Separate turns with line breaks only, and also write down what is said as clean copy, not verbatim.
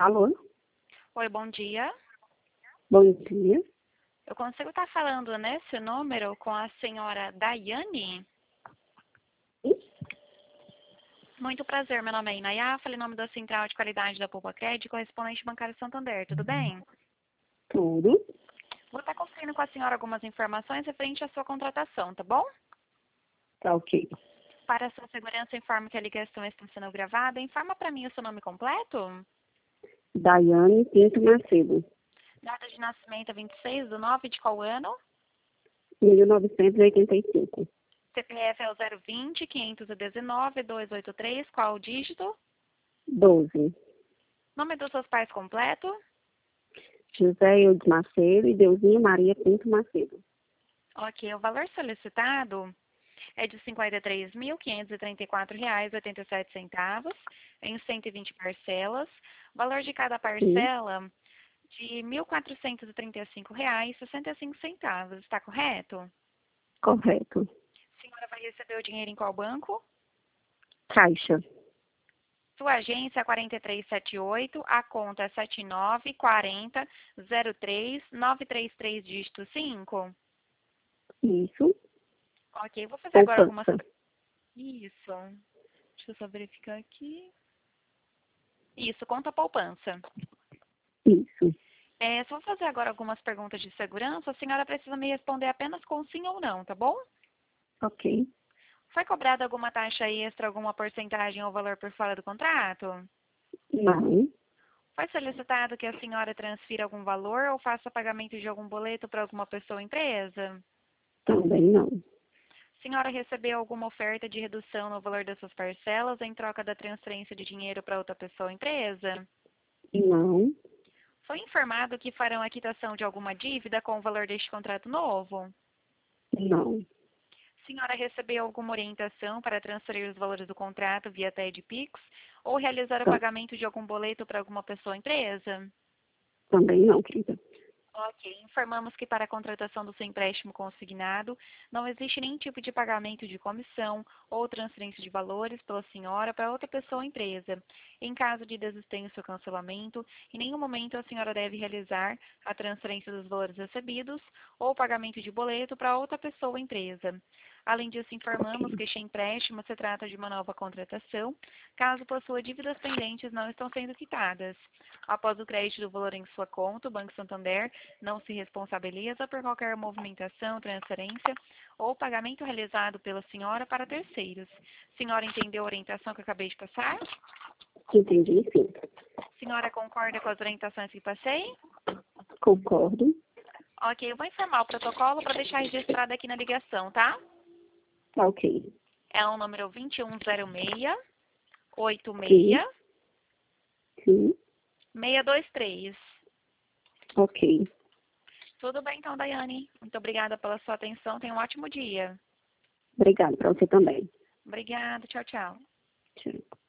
Alô?
Oi, bom dia.
Bom dia.
Eu consigo estar falando nesse número com a senhora Daiane? Muito prazer, meu nome é Inayá, falei em nome da Central de Qualidade da Poupa Cred, correspondente bancário Santander, tudo bem?
Tudo?
Vou estar conferindo com a senhora algumas informações referente à sua contratação, tá bom?
Tá ok.
Para a sua segurança, informe que a ligação está sendo gravada. Informa para mim o seu nome completo.
Daiane Pinto Macedo,
Data de nascimento é 26/9 de qual ano?
1985.
CPF é o 020-519-283, qual o dígito?
12.
Nome dos seus pais completo?
José Eudes Macedo e Deusinha Maria Pinto Macedo.
Ok, o valor solicitado é de R$ 53.534,87 em 120 parcelas. Valor de cada
Sim,
parcela de R$ 1.435,65. Está correto?
correto.
A senhora vai receber o dinheiro em qual banco?
Caixa.
Sua agência é 4378, a conta é 794003-933, dígito 5.
Isso.
Ok, vou fazer agora algumas...
Poupança.
Isso. Deixa eu só verificar aqui. Isso, conta poupança.
Isso.
Se eu fazer agora algumas perguntas de segurança, a senhora precisa me responder apenas com sim ou não, tá bom?
Ok.
Foi cobrada alguma taxa extra, alguma porcentagem ou valor por fora do contrato?
Não.
Foi solicitado que a senhora transfira algum valor ou faça pagamento de algum boleto para alguma pessoa ou empresa?
Também não.
A senhora recebeu alguma oferta de redução no valor das suas parcelas em troca da transferência de dinheiro para outra pessoa ou empresa?
Não.
Foi informado que farão a quitação de alguma dívida com o valor deste contrato novo?
Não.
A senhora recebeu alguma orientação para transferir os valores do contrato via TED Pix ou realizar o
Tá.
pagamento de algum boleto para alguma pessoa ou empresa?
Também não, querida.
Ok, informamos que para a contratação do seu empréstimo consignado, não existe nenhum tipo de pagamento de comissão ou transferência de valores pela senhora para outra pessoa ou empresa. Em caso de desistência ou cancelamento, em nenhum momento a senhora deve realizar a transferência dos valores recebidos ou o pagamento de boleto para outra pessoa ou empresa. Além disso, informamos
Ok.
que este empréstimo se trata de uma nova contratação, caso possua dívidas pendentes não estão sendo quitadas. Após o crédito do valor em sua conta, o Banco Santander não se responsabiliza por qualquer movimentação, transferência ou pagamento realizado pela senhora para terceiros. Senhora entendeu a orientação que eu acabei de passar?
Entendi, sim.
Senhora concorda com as orientações que passei?
Concordo.
Ok, eu vou informar o protocolo para deixar registrado aqui na ligação, tá?
Tá ok.
É o número 2106
Sim.
86
Sim.
623.
Ok.
Tudo bem então, Daiane. Muito obrigada pela sua atenção. Tenha um ótimo dia.
Obrigada para você também.
Obrigada. Tchau, tchau.
Tchau.